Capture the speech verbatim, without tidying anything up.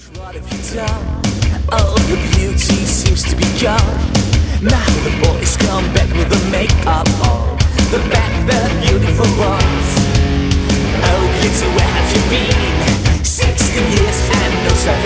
What have you done? All the beauty seems to be gone. Now the boys come back with the makeup on. The back, the beautiful ones. Oh, kids, where have you been? Sixteen years and no sign